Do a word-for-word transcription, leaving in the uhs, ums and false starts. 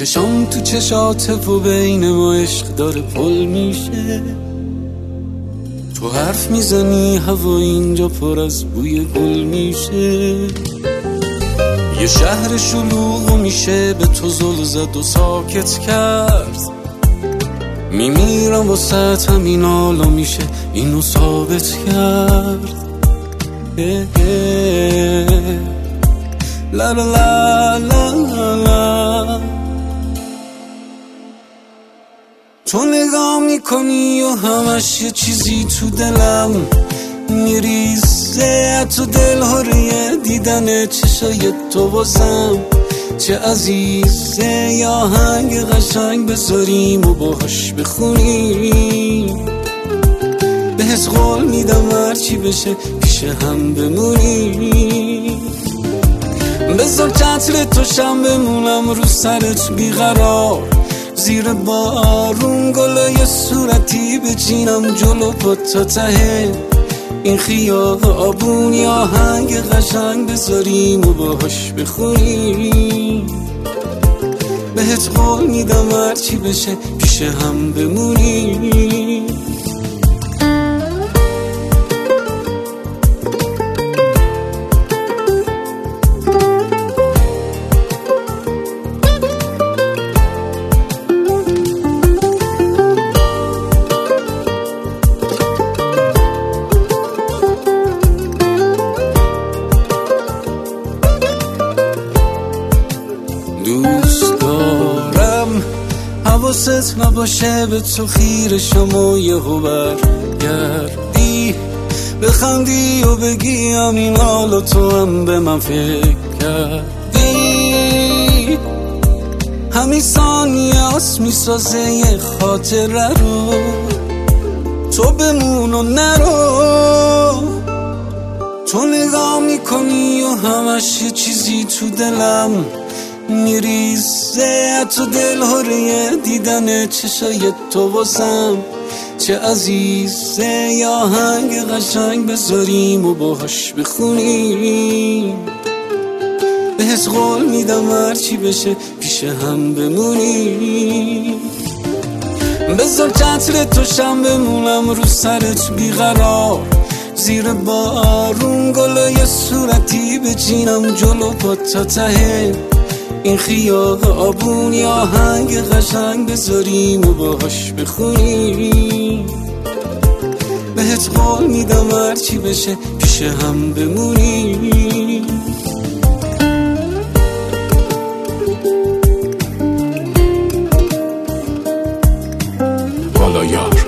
چشام تو چشاته و بین ما عشق داره پل میشه. تو حرف میزنی هوا اینجا پر از بوی گل میشه. یه شهر شلوغ میشه به تو زل زد و ساکت کرد. میمیرم واسه همین حالا میشه اینو ثابت کرد. اه اه لا لا لا لا لا. تو نگاه میکنی و همش یه چیزی تو دلم میریزه. تو دل هره دیدن چشای تو بازم چه عزیزه. یا آهنگ قشنگ بذاریم و باهاش بخونیم. بهت قول میدم هرچی بشه پیش هم بمونیم. بذار چتر تو شم بمونم رو سرت بیقرار. زیر بارون گلای صورتی بچینم جلو پا تا ته این خیابون. یا آهنگ قشنگ بذاریم و باهاش بخونیم. بهت قول میدم هرچی بشه پیش هم بمونیم. دوست دارم حواست نباشه به تو خیرشم و یهو برگردی بخندی و بگی همین حالا تو هم به من فکر کردی. همین ثانیه هست میسازه یه خاطره رو. تو بمون و نرو. تو نگاه میکنی و همش یه چیزی تو دلم میریزه. تو دل هره دیدن چشای تو واسم چه عزیزه. یا آهنگ قشنگ بذاریم و باهاش بخونیم. بهت قول میدم هرچی بشه پیش هم بمونیم. بذار چتر تو شم بمونم رو سرت بیقرار. زیر بارون گلای صورتی بچینم جلو پا تا ته این خیابون. یا آهنگ قشنگ بذاریم و باهاش بخونیم. بهت قول میدم هرچی بشه پیش هم بمونیم. بالایار